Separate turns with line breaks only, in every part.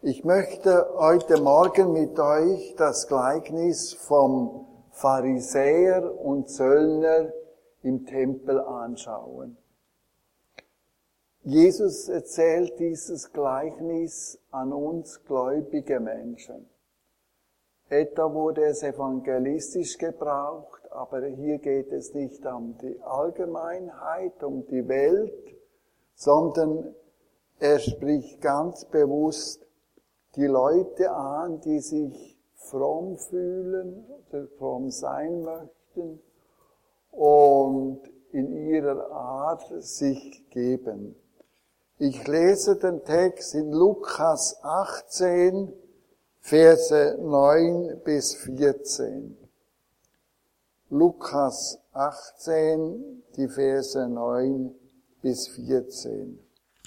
Ich möchte heute Morgen mit euch das Gleichnis vom Pharisäer und Zöllner im Tempel anschauen. Jesus erzählt dieses Gleichnis an uns gläubige Menschen. Etwa wurde es evangelistisch gebraucht, aber hier geht es nicht um die Allgemeinheit, um die Welt, sondern er spricht ganz bewusst die Leute an, die sich fromm fühlen oder fromm sein möchten und in ihrer Art sich geben. Ich lese den Text in Lukas 18, Verse 9 bis 14. Lukas 18, die Verse 9 bis 14.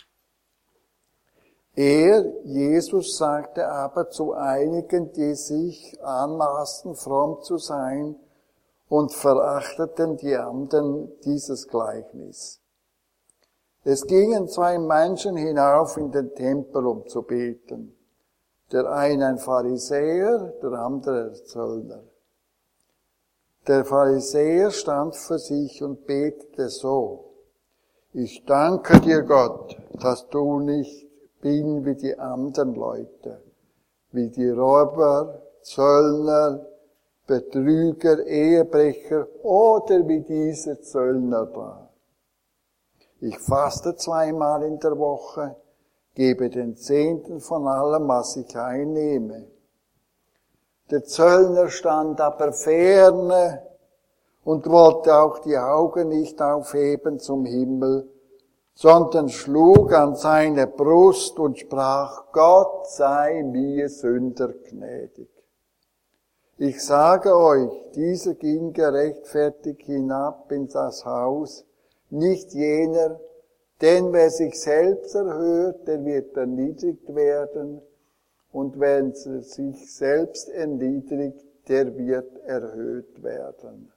Jesus, sagte aber zu einigen, die sich anmaßten, fromm zu sein und verachteten die anderen, dieses Gleichnis. Es gingen zwei Menschen hinauf in den Tempel, um zu beten. Der eine ein Pharisäer, der andere ein Zöllner. Der Pharisäer stand für sich und betete so: Ich danke dir, Gott, dass du nicht bin wie die anderen Leute, wie die Räuber, Zöllner, Betrüger, Ehebrecher oder wie dieser Zöllner da. Ich faste 2-mal in der Woche, gebe den Zehnten von allem, was ich einnehme. Der Zöllner stand aber ferne und wollte auch die Augen nicht aufheben zum Himmel, sondern schlug an seine Brust und sprach: Gott sei mir Sünder gnädig. Ich sage euch, dieser ging gerechtfertigt hinab in das Haus, nicht jener, denn wer sich selbst erhöht, der wird erniedrigt werden, und wer sich selbst erniedrigt, der wird erhöht werden.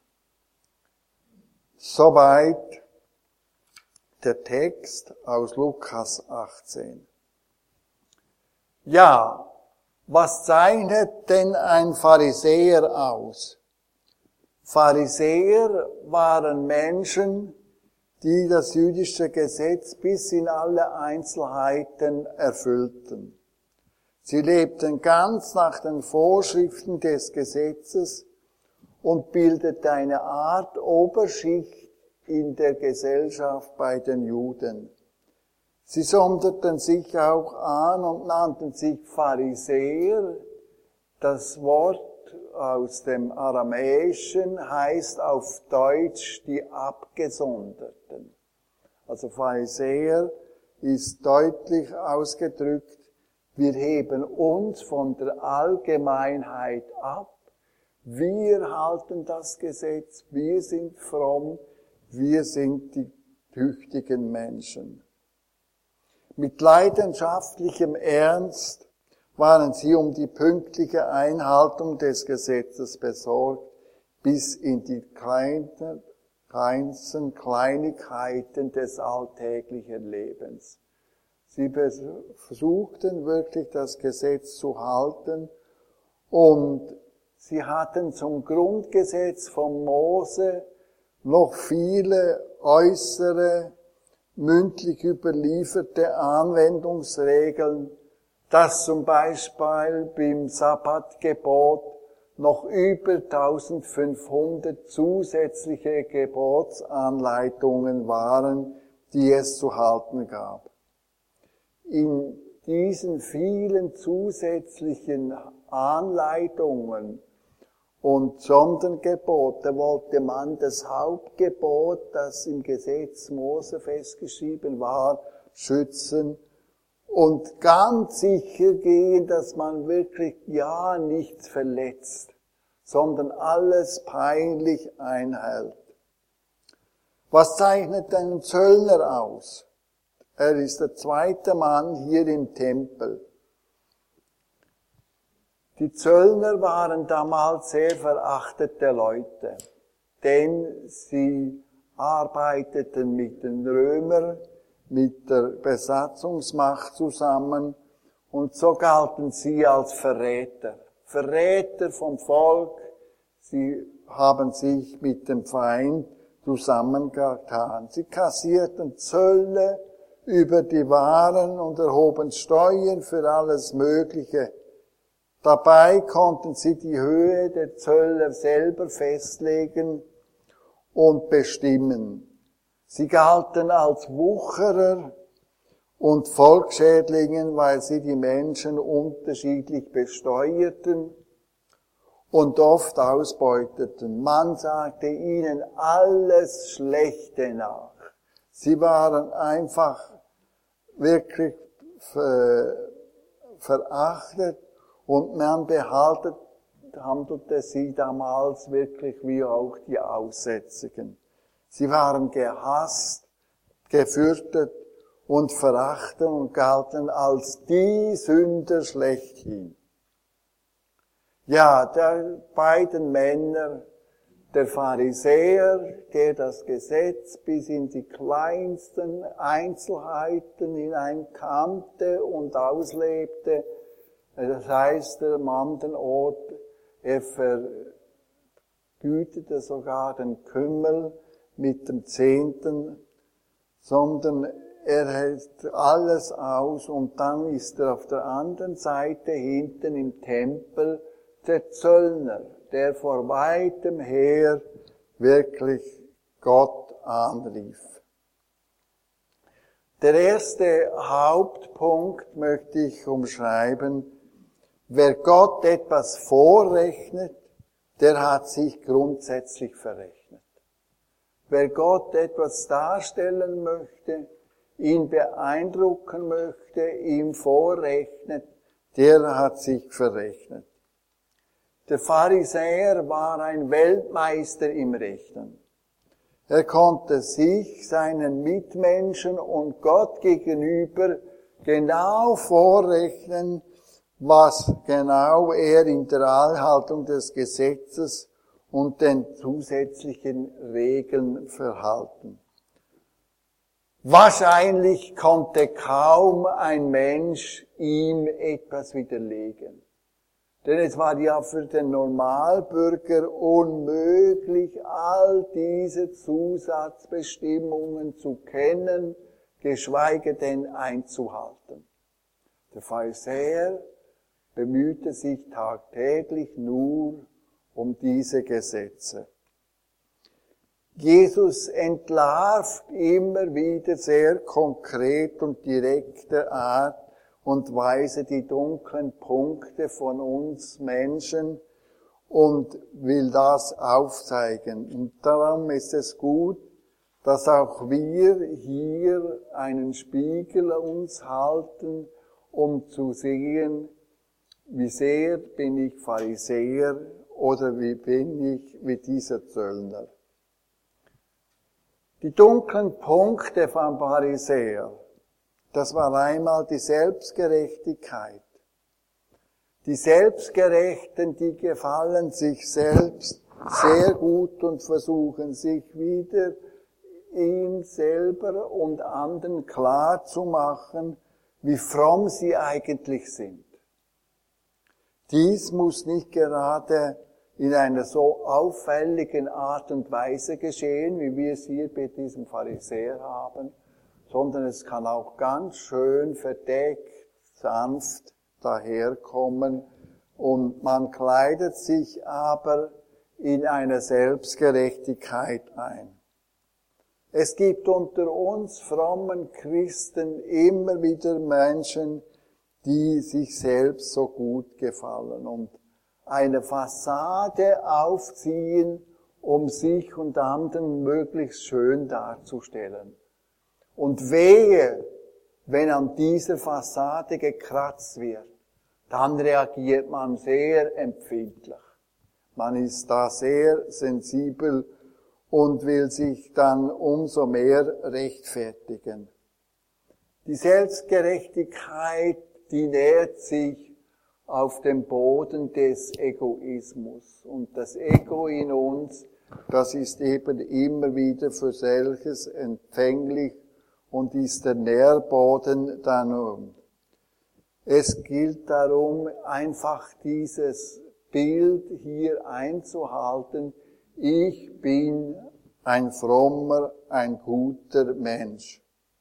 Soweit der Text aus Lukas 18. Ja, was zeichnet denn ein Pharisäer aus? Pharisäer waren Menschen, die das jüdische Gesetz bis in alle Einzelheiten erfüllten. Sie lebten ganz nach den Vorschriften des Gesetzes und bildeten eine Art Oberschicht in der Gesellschaft bei den Juden. Sie sonderten sich auch an und nannten sich Pharisäer. Das Wort aus dem Aramäischen heißt auf Deutsch die Abgesonderten. Also Pharisäer ist deutlich ausgedrückt: Wir heben uns von der Allgemeinheit ab. Wir halten das Gesetz, wir sind fromm, wir sind die tüchtigen Menschen. Mit leidenschaftlichem Ernst waren sie um die pünktliche Einhaltung des Gesetzes besorgt, bis in die kleinsten Kleinigkeiten des alltäglichen Lebens. Sie versuchten wirklich, das Gesetz zu halten, und sie hatten zum Grundgesetz von Mose noch viele äußere, mündlich überlieferte Anwendungsregeln, dass zum Beispiel beim Sabbatgebot noch über 1500 zusätzliche Gebotsanleitungen waren, die es zu halten gab. In diesen vielen zusätzlichen Anleitungen und Sondergebote wollte man das Hauptgebot, das im Gesetz Mose festgeschrieben war, schützen und ganz sicher gehen, dass man wirklich ja nichts verletzt, sondern alles peinlich einhält. Was zeichnet einen Zöllner aus? Er ist der zweite Mann hier im Tempel. Die Zöllner waren damals sehr verachtete Leute, denn sie arbeiteten mit den Römern, mit der Besatzungsmacht zusammen Und so galten sie als Verräter. Verräter vom Volk. Sie haben sich mit dem Feind zusammengetan. Sie kassierten Zölle über die Waren und erhoben Steuern für alles Mögliche. Dabei konnten sie die Höhe der Zölle selber festlegen und bestimmen. Sie galten als Wucherer und Volksschädlingen, weil sie die Menschen unterschiedlich besteuerten und oft ausbeuteten. Man sagte ihnen alles Schlechte nach. Sie waren einfach wirklich verachtet und man handelte sie damals wirklich wie auch die Aussätzigen. Sie waren gehasst, gefürchtet und verachtet und galten als die Sünder schlechthin. Ja, der beiden Männer, der Pharisäer, der das Gesetz bis in die kleinsten Einzelheiten hineinkannte und auslebte, das heißt, am anderen Ort, er vergütete sogar den Kümmel mit dem Zehnten, sondern er hält alles aus und dann ist er auf der anderen Seite hinten im Tempel der Zöllner, der vor weitem her wirklich Gott anrief. Der erste Hauptpunkt möchte ich umschreiben. Wer Gott etwas vorrechnet, der hat sich grundsätzlich verrechnet. Wer Gott etwas darstellen möchte, ihn beeindrucken möchte, ihm vorrechnet, der hat sich verrechnet. Der Pharisäer war ein Weltmeister im Rechnen. Er konnte sich, seinen Mitmenschen und Gott gegenüber genau vorrechnen, was genau er in der Einhaltung des Gesetzes und den zusätzlichen Regeln verhalten. Wahrscheinlich konnte kaum ein Mensch ihm etwas widerlegen. Denn es war ja für den Normalbürger unmöglich, all diese Zusatzbestimmungen zu kennen, geschweige denn einzuhalten. Der Pharisäer bemühte sich tagtäglich nur um diese Gesetze. Jesus entlarvt immer wieder sehr konkret und direkter Art und Weise die dunklen Punkte von uns Menschen und will das aufzeigen. Und darum ist es gut, dass auch wir hier einen Spiegel uns halten, um zu sehen, wie sehr bin ich Pharisäer oder wie bin ich wie dieser Zöllner. Die dunklen Punkte vom Pharisäer, das war einmal die Selbstgerechtigkeit. Die Selbstgerechten, die gefallen sich selbst sehr gut und versuchen sich wieder ihm selber und anderen klar zu machen, wie fromm sie eigentlich sind. Dies muss nicht gerade in einer so auffälligen Art und Weise geschehen, wie wir es hier bei diesem Pharisäer haben, sondern es kann auch ganz schön verdeckt, sanft daherkommen und man kleidet sich aber in eine Selbstgerechtigkeit ein. Es gibt unter uns frommen Christen immer wieder Menschen, die sich selbst so gut gefallen und eine Fassade aufziehen, um sich und anderen möglichst schön darzustellen. Und wehe, wenn an dieser Fassade gekratzt wird, dann reagiert man sehr empfindlich. Man ist da sehr sensibel und will sich dann umso mehr rechtfertigen. Die Selbstgerechtigkeit, die nährt sich auf dem Boden des Egoismus. Und das Ego in uns, das ist eben immer wieder für solches empfänglich und ist der Nährboden dann. Es gilt darum, einfach dieses Bild hier einzuhalten. Ich bin ein frommer, ein guter Mensch.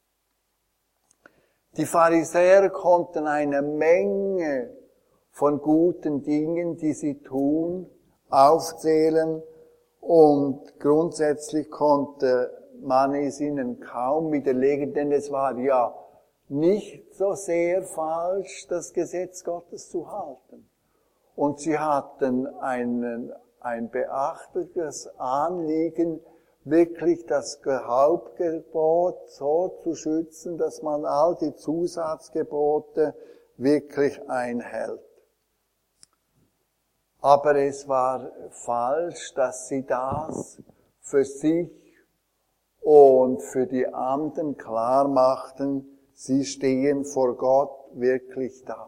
Die Pharisäer konnten eine Menge von guten Dingen, die sie tun, aufzählen, und grundsätzlich konnte man es ihnen kaum widerlegen, denn es war ja nicht so sehr falsch, das Gesetz Gottes zu halten. Und sie hatten ein beachtliches Anliegen, wirklich das Hauptgebot so zu schützen, dass man all die Zusatzgebote wirklich einhält. Aber es war falsch, dass sie das für sich und für die anderen klar machten, sie stehen vor Gott wirklich da.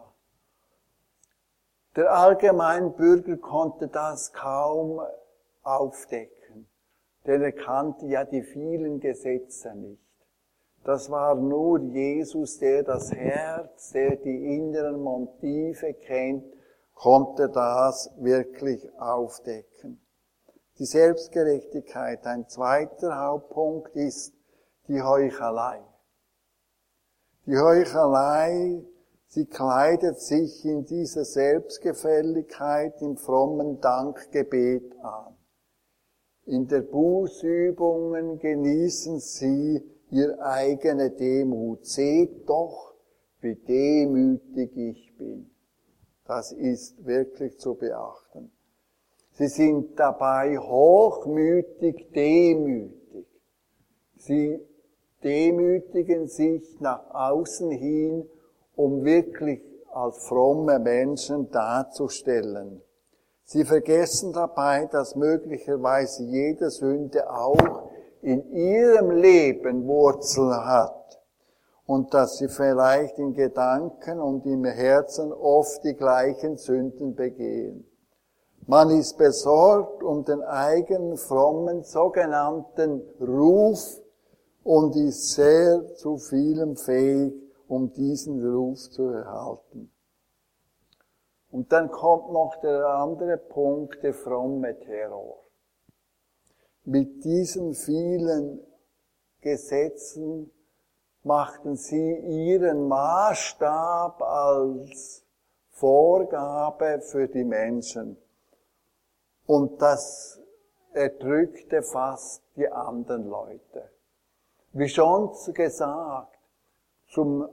Der Allgemeinbürger konnte das kaum aufdecken, denn er kannte ja die vielen Gesetze nicht. Das war nur Jesus, der das Herz, der die inneren Motive kennt, konnte das wirklich aufdecken. Die Selbstgerechtigkeit, ein zweiter Hauptpunkt, ist die Heuchelei. Die Heuchelei, sie kleidet sich in dieser Selbstgefälligkeit im frommen Dankgebet an. In der Bußübungen genießen sie ihre eigene Demut. Seht doch, wie demütig ich bin. Das ist wirklich zu beachten. Sie sind dabei hochmütig, demütig. Sie demütigen sich nach außen hin, um wirklich als fromme Menschen darzustellen. Sie vergessen dabei, dass möglicherweise jede Sünde auch in ihrem Leben Wurzel hat und dass sie vielleicht in Gedanken und im Herzen oft die gleichen Sünden begehen. Man ist besorgt um den eigenen frommen sogenannten Ruf und ist sehr zu vielem fähig, um diesen Ruf zu erhalten. Und dann kommt noch der andere Punkt, der fromme Terror. Mit diesen vielen Gesetzen machten sie ihren Maßstab als Vorgabe für die Menschen. Und das erdrückte fast die anderen Leute. Wie schon gesagt, zum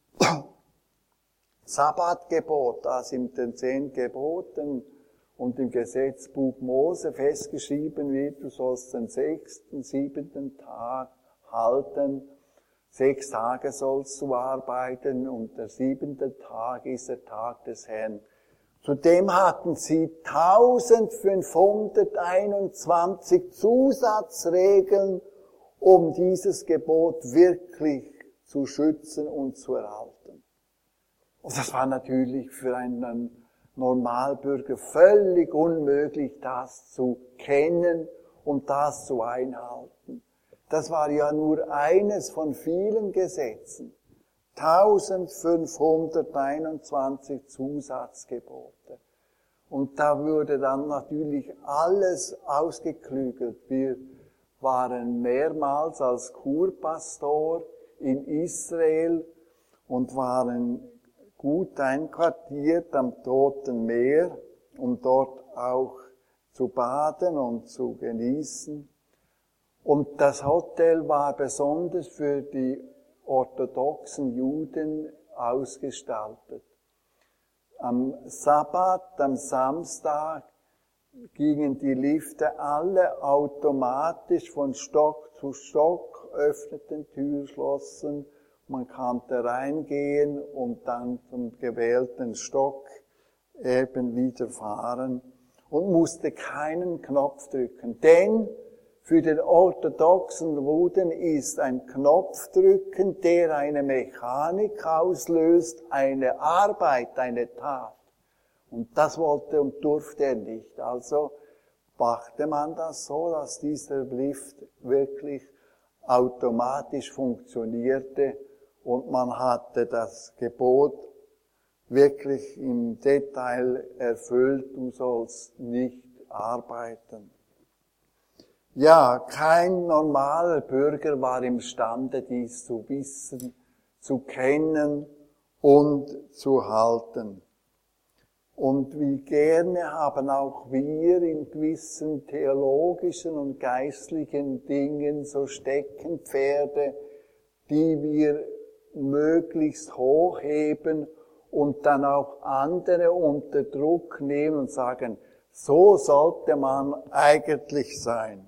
Sabbatgebot, das in den 10 Geboten und im Gesetzbuch Mose festgeschrieben wird, du sollst den 6., 7. Tag halten, 6 Tage sollst du arbeiten und der 7. Tag ist der Tag des Herrn. Zudem hatten sie 1521 Zusatzregeln, um dieses Gebot wirklich zu schützen und zu erhalten. Und das war natürlich für einen Normalbürger völlig unmöglich, das zu kennen und das zu einhalten. Das war ja nur eines von vielen Gesetzen. 1521 Zusatzgebote. Und da wurde dann natürlich alles ausgeklügelt. Wir waren mehrmals als Kurpastor in Israel und waren gut einquartiert am Toten Meer, um dort auch zu baden und zu genießen. Und das Hotel war besonders für die orthodoxen Juden ausgestaltet. Am Sabbat, am Samstag, gingen die Lifte alle automatisch von Stock zu Stock, öffneten Türschlossen, man konnte reingehen und dann zum gewählten Stock eben wieder fahren und musste keinen Knopf drücken. Denn für den orthodoxen Juden ist ein Knopfdrücken, der eine Mechanik auslöst, eine Arbeit, eine Tat. Und das wollte und durfte er nicht. Also machte man das so, dass dieser Lift wirklich automatisch funktionierte und man hatte das Gebot wirklich im Detail erfüllt, du sollst nicht arbeiten. Ja, kein normaler Bürger war imstande, dies zu wissen, zu kennen und zu halten. Und wie gerne haben auch wir in gewissen theologischen und geistlichen Dingen so Steckenpferde, die wir möglichst hochheben und dann auch andere unter Druck nehmen und sagen, so sollte man eigentlich sein.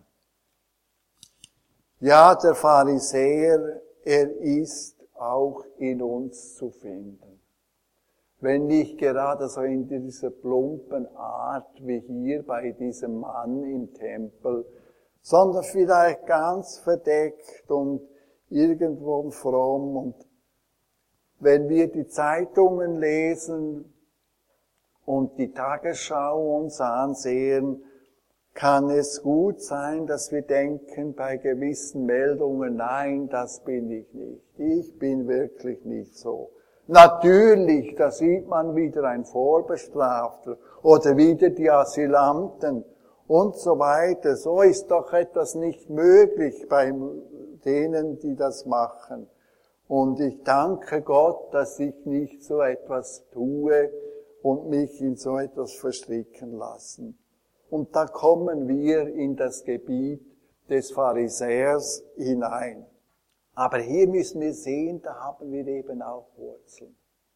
Ja, der Pharisäer, er ist auch in uns zu finden. Wenn nicht gerade so in dieser plumpen Art wie hier bei diesem Mann im Tempel, sondern vielleicht ganz verdeckt und irgendwo fromm. Und wenn wir die Zeitungen lesen und die Tagesschau uns ansehen, kann es gut sein, dass wir denken bei gewissen Meldungen, nein, das bin ich nicht. Ich bin wirklich nicht so. Natürlich, da sieht man wieder ein Vorbestrafter oder wieder die Asylanten und so weiter. So ist doch etwas nicht möglich bei denen, die das machen. Und ich danke Gott, dass ich nicht so etwas tue und mich in so etwas verstricken lassen. Und da kommen wir in das Gebiet des Pharisäers hinein. Aber hier müssen wir sehen, da haben wir eben auch Wurzeln.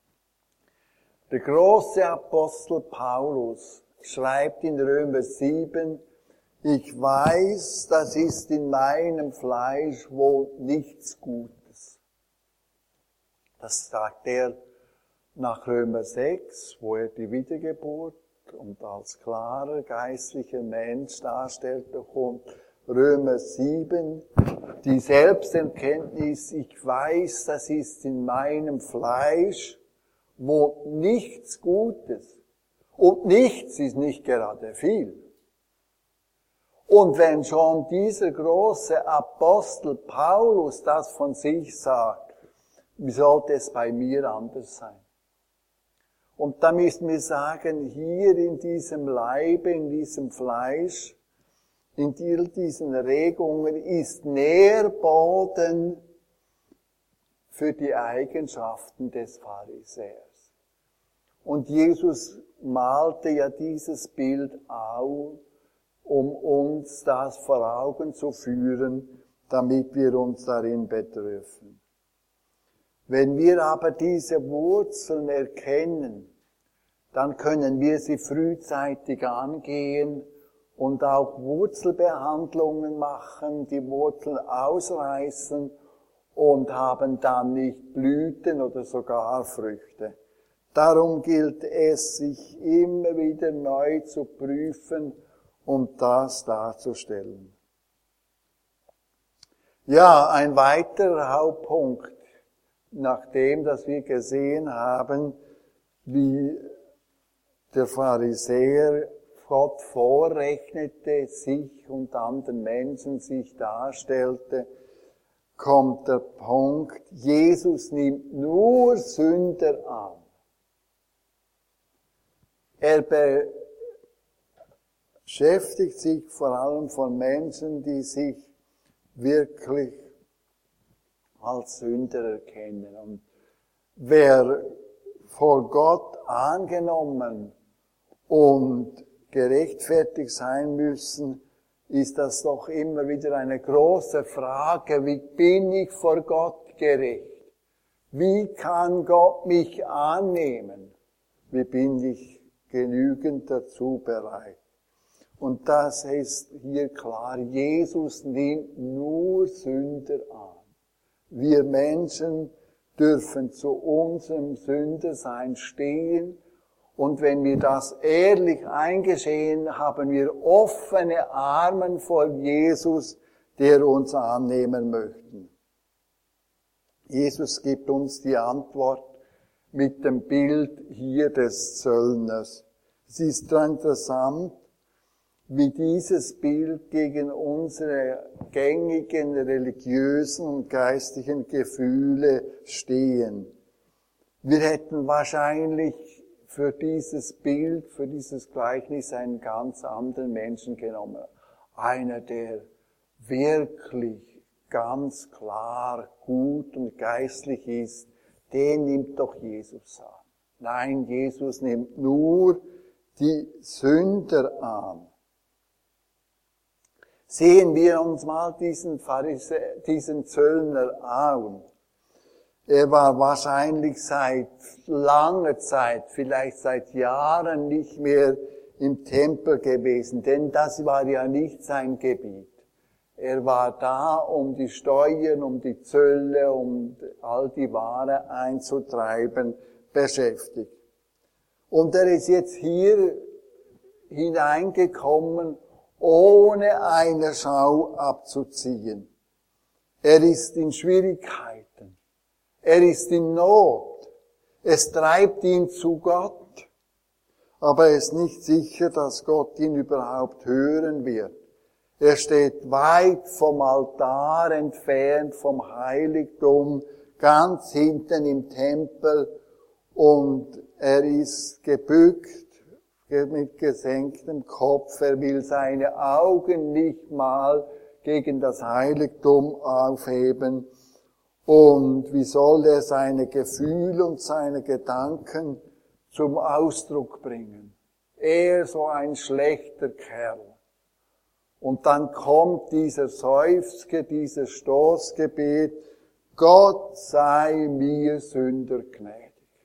Der große Apostel Paulus schreibt in Römer 7, ich weiß, das ist in meinem Fleisch wohl nichts Gutes. Das sagt er nach Römer 6, wo er die Wiedergeburt und als klarer geistlicher Mensch darstellte, und Römer 7, die Selbsterkenntnis, ich weiß, das ist in meinem Fleisch, wo nichts Gutes, und nichts ist nicht gerade viel. Und wenn schon dieser große Apostel Paulus das von sich sagt, wie sollte es bei mir anders sein? Und da müssen wir sagen, hier in diesem Leibe, in diesem Fleisch, in diesen Regungen ist Nährboden für die Eigenschaften des Pharisäers. Und Jesus malte ja dieses Bild auf, um uns das vor Augen zu führen, damit wir uns darin betrüffen. Wenn wir aber diese Wurzeln erkennen, dann können wir sie frühzeitig angehen und auch Wurzelbehandlungen machen, die Wurzeln ausreißen und haben dann nicht Blüten oder sogar Früchte. Darum gilt es, sich immer wieder neu zu prüfen und das darzustellen. Ja, ein weiterer Hauptpunkt, nachdem dass wir gesehen haben, wie der Pharisäer Gott vorrechnete, sich und anderen Menschen sich darstellte, kommt der Punkt, Jesus nimmt nur Sünder an. Er beschäftigt sich vor allem von Menschen, die sich wirklich als Sünder erkennen. Und wer vor Gott angenommen und gerechtfertigt sein müssen, ist das doch immer wieder eine große Frage, wie bin ich vor Gott gerecht? Wie kann Gott mich annehmen? Wie bin ich genügend dazu bereit? Und das ist hier klar, Jesus nimmt nur Sünder an. Wir Menschen dürfen zu unserem Sündersein stehen. Und wenn wir das ehrlich eingestehen, haben wir offene Arme vor Jesus, der uns annehmen möchte. Jesus gibt uns die Antwort mit dem Bild hier des Zöllners. Es ist interessant, wie dieses Bild gegen unsere gängigen religiösen und geistlichen Gefühle stehen. Wir hätten wahrscheinlich für dieses Bild, für dieses Gleichnis einen ganz anderen Menschen genommen. Einer, der wirklich ganz klar gut und geistlich ist, den nimmt doch Jesus an. Nein, Jesus nimmt nur die Sünder an. Sehen wir uns mal diesen Zöllner an. Er war wahrscheinlich seit langer Zeit, vielleicht seit Jahren nicht mehr im Tempel gewesen, denn das war ja nicht sein Gebiet. Er war da, um die Steuern, um die Zölle, um all die Ware einzutreiben, beschäftigt. Und er ist jetzt hier hineingekommen, ohne eine Schau abzuziehen. Er ist in Schwierigkeiten. Er ist in Not. Es treibt ihn zu Gott. Aber er ist nicht sicher, dass Gott ihn überhaupt hören wird. Er steht weit vom Altar entfernt, vom Heiligtum, ganz hinten im Tempel, und er ist gebückt, mit gesenktem Kopf. Er will seine Augen nicht mal gegen das Heiligtum aufheben. Und wie soll er seine Gefühle und seine Gedanken zum Ausdruck bringen? Er so ein schlechter Kerl. Und dann kommt dieser Seufzer, dieses Stoßgebet: Gott sei mir Sünder gnädig.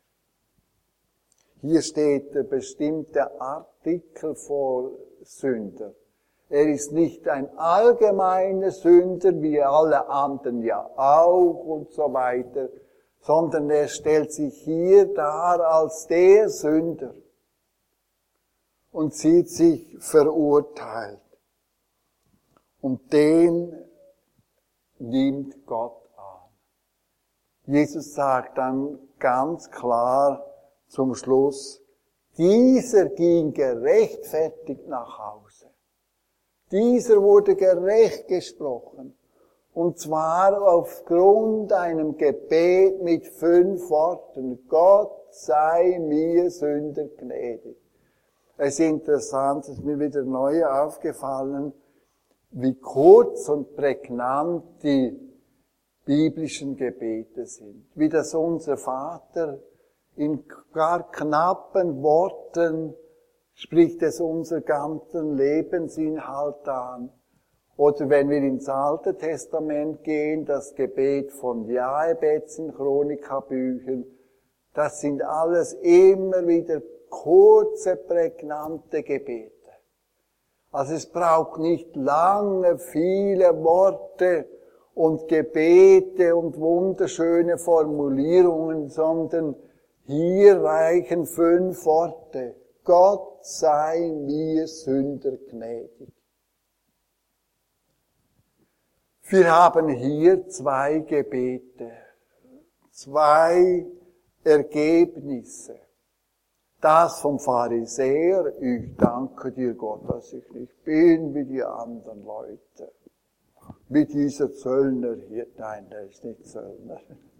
Hier steht der bestimmte Artikel vor Sünder. Er ist nicht ein allgemeiner Sünder, wie alle anderen ja auch und so weiter, sondern er stellt sich hier dar als der Sünder und sieht sich verurteilt. Und den nimmt Gott an. Jesus sagt dann ganz klar zum Schluss: Dieser ging gerechtfertigt nach Hause. Dieser wurde gerecht gesprochen. Und zwar aufgrund einem Gebet mit 5 Worten: Gott sei mir Sünder gnädig. Es ist interessant, es ist mir wieder neu aufgefallen, wie kurz und prägnant die biblischen Gebete sind. Wie das unser Vater in gar knappen Worten spricht es unser ganzen Lebensinhalt an. Oder wenn wir ins Alte Testament gehen, das Gebet von Jahebetz in Chronikabüchern, das sind alles immer wieder kurze, prägnante Gebete. Also es braucht nicht lange, viele Worte und Gebete und wunderschöne Formulierungen, sondern hier reichen 5 Worte. Gott sei mir Sünder gnädig. Wir haben hier 2 Gebete, 2 Ergebnisse. Das vom Pharisäer: Ich danke dir, Gott, dass ich nicht bin wie die anderen Leute. Wie dieser Zöllner hier. Nein, der ist nicht Zöllner.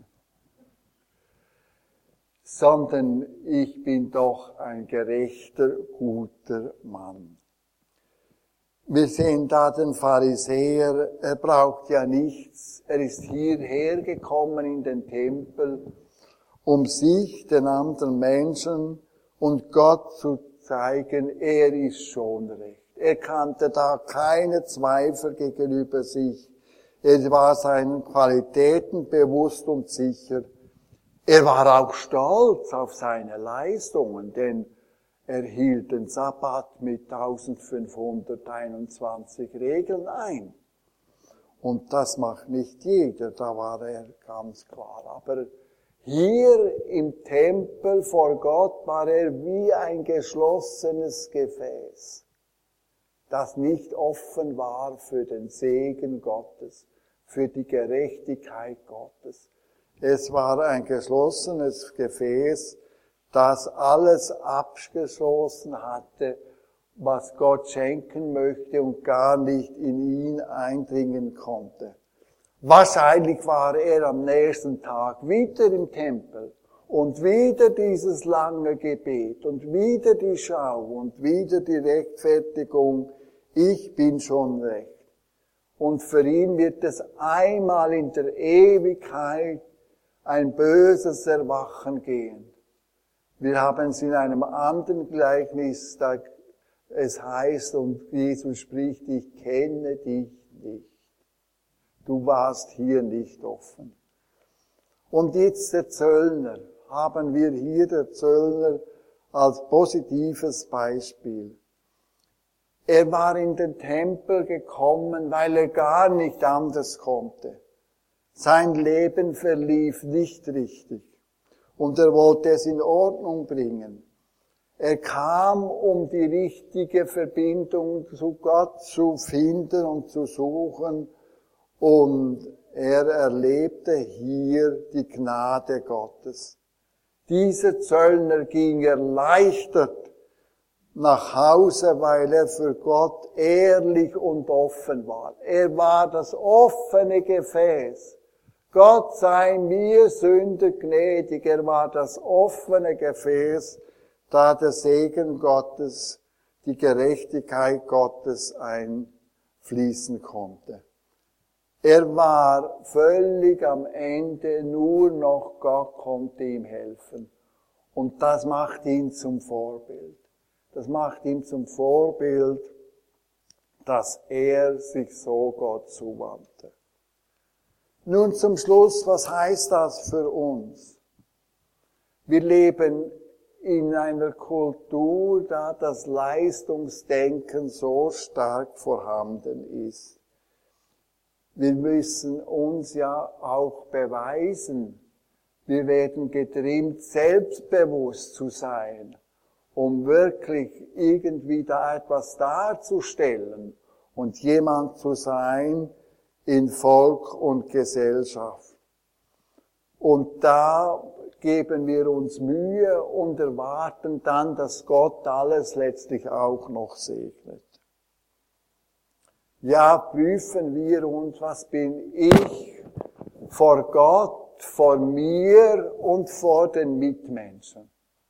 Sondern ich bin doch ein gerechter, guter Mann. Wir sehen da den Pharisäer, er braucht ja nichts. Er ist hierher gekommen in den Tempel, um sich, den anderen Menschen und Gott zu zeigen, er ist schon recht. Er kannte da keine Zweifel gegenüber sich. Er war seinen Qualitäten bewusst und sicher. Er war auch stolz auf seine Leistungen, denn er hielt den Sabbat mit 1521 Regeln ein. Und das macht nicht jeder, da war er ganz klar. Aber hier im Tempel vor Gott war er wie ein geschlossenes Gefäß, das nicht offen war für den Segen Gottes, für die Gerechtigkeit Gottes. Es war ein geschlossenes Gefäß, das alles abgeschlossen hatte, was Gott schenken möchte und gar nicht in ihn eindringen konnte. Wahrscheinlich war er am nächsten Tag wieder im Tempel Und wieder dieses lange Gebet und wieder die Schau und wieder die Rechtfertigung, ich bin schon recht. Und für ihn wird es einmal in der Ewigkeit ein böses Erwachen gehen. Wir haben es in einem anderen Gleichnis, da es heißt, und Jesus spricht, ich kenne dich nicht. Du warst hier nicht offen. Und jetzt der Zöllner. Haben wir hier der Zöllner als positives Beispiel. Er war in den Tempel gekommen, weil er gar nicht anders konnte. Sein Leben verlief nicht richtig. Und er wollte es in Ordnung bringen. Er kam, um die richtige Verbindung zu Gott zu finden und zu suchen. Und er erlebte hier die Gnade Gottes. Dieser Zöllner ging erleichtert nach Hause, weil er für Gott ehrlich und offen war. Er war das offene Gefäß. Gott sei mir Sünder gnädig. Er war das offene Gefäß, da der Segen Gottes, die Gerechtigkeit Gottes einfließen konnte. Er war völlig am Ende, nur noch Gott konnte ihm helfen. Und das macht ihn zum Vorbild. Das macht ihn zum Vorbild, dass er sich so Gott zuwandte. Nun zum Schluss, was heißt das für uns? Wir leben in einer Kultur, da das Leistungsdenken so stark vorhanden ist. Wir müssen uns ja auch beweisen. Wir werden getrimmt, selbstbewusst zu sein, um wirklich irgendwie da etwas darzustellen und jemand zu sein in Volk und Gesellschaft. Und da geben wir uns Mühe und erwarten dann, dass Gott alles letztlich auch noch segnet. Ja, prüfen wir uns, was bin ich vor Gott, vor mir und vor den Mitmenschen.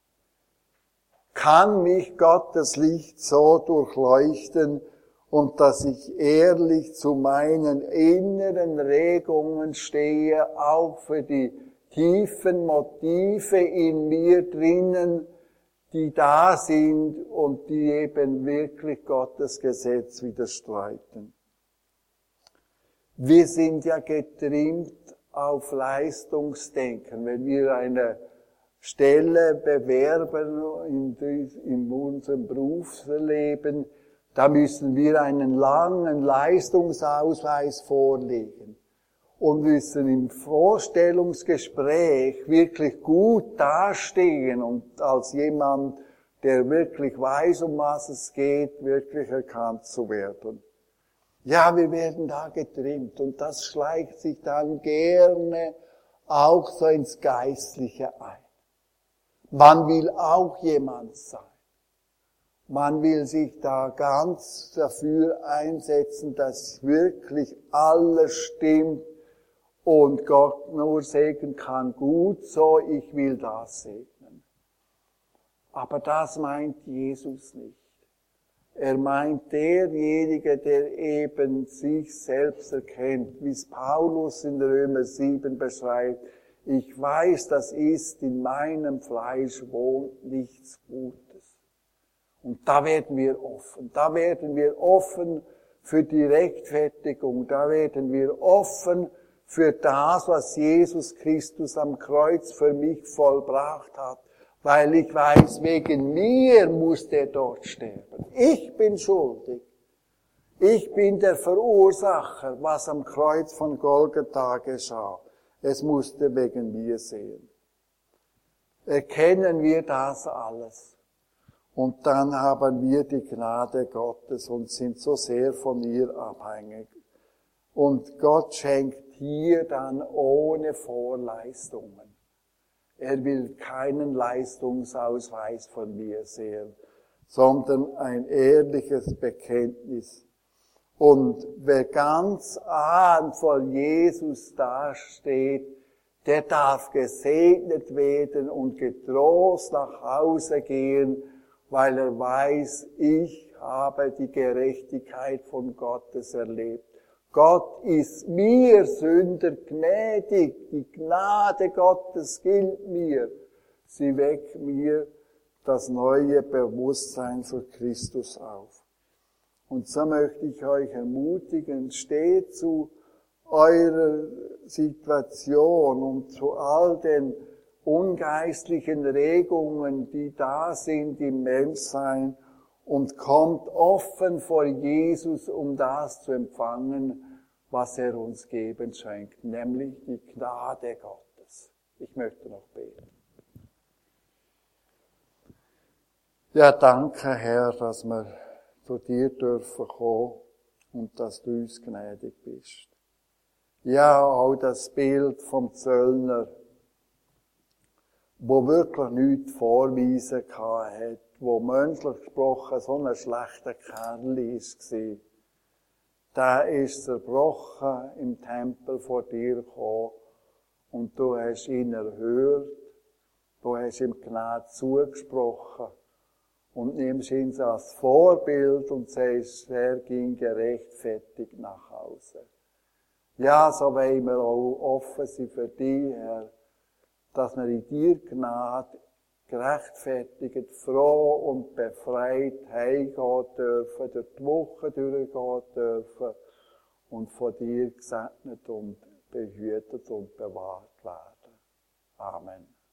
Kann mich Gottes Licht so durchleuchten und dass ich ehrlich zu meinen inneren Regungen stehe, auch für die tiefen Motive in mir drinnen, die da sind und die eben wirklich Gottes Gesetz widerstreiten. Wir sind ja getrimmt auf Leistungsdenken. Wenn wir eine Stelle bewerben in unserem Berufsleben, da müssen wir einen langen Leistungsausweis vorlegen und müssen im Vorstellungsgespräch wirklich gut dastehen und als jemand, der wirklich weiß, um was es geht, wirklich erkannt zu werden. Ja, wir werden da getrimmt und das schleicht sich dann gerne auch so ins Geistliche ein. Man will auch jemand sein. Man will sich da ganz dafür einsetzen, dass wirklich alles stimmt und Gott nur segnen kann, gut so, ich will das segnen. Aber das meint Jesus nicht. Er meint derjenige, der eben sich selbst erkennt, wie es Paulus in Römer 7 beschreibt. Ich weiß, das ist in meinem Fleisch wohnt nichts Gutes. Und da werden wir offen. Da werden wir offen für die Rechtfertigung. Da werden wir offen für das, was Jesus Christus am Kreuz für mich vollbracht hat. Weil ich weiß, wegen mir muss er dort sterben. Ich bin schuldig. Ich bin der Verursacher, was am Kreuz von Golgatha geschah. Es musste wegen mir sehen. Erkennen wir das alles. Und dann haben wir die Gnade Gottes und sind so sehr von ihr abhängig. Und Gott schenkt hier dann ohne Vorleistungen. Er will keinen Leistungsausweis von mir sehen, sondern ein ehrliches Bekenntnis. Und wer ganz vor Jesus dasteht, der darf gesegnet werden und getrost nach Hause gehen, weil er weiß, ich habe die Gerechtigkeit von Gottes erlebt. Gott ist mir, Sünder, gnädig. Die Gnade Gottes gilt mir. Sie weckt mir das neue Bewusstsein für Christus auf. Und so möchte ich euch ermutigen, steht zu eurer Situation und zu all den ungeistlichen Regungen, die da sind im Menschsein, und kommt offen vor Jesus, um das zu empfangen, was er uns geben schenkt, nämlich die Gnade Gottes. Ich möchte noch beten. Ja, danke, Herr, dass wir zu dir dürfen kommen und dass du uns gnädig bist. Ja, auch das Bild vom Zöllner, wo wirklich nichts vorweisen hat, wo menschlich gesprochen so ein schlechter Kerl war, der ist zerbrochen im Tempel vor dir gekommen und du hast ihn erhört, du hast ihm Gnade zugesprochen und nimmst ihn als Vorbild und sagst, er ging gerechtfertigt nach Hause. Ja, so wollen wir auch offen sein für dich, Herr, dass wir in dir Gnade gerechtfertigt, froh und befreit heimgehen dürfen, durch die Woche durchgehen dürfen und von dir gesegnet und behütet und bewahrt werden. Amen.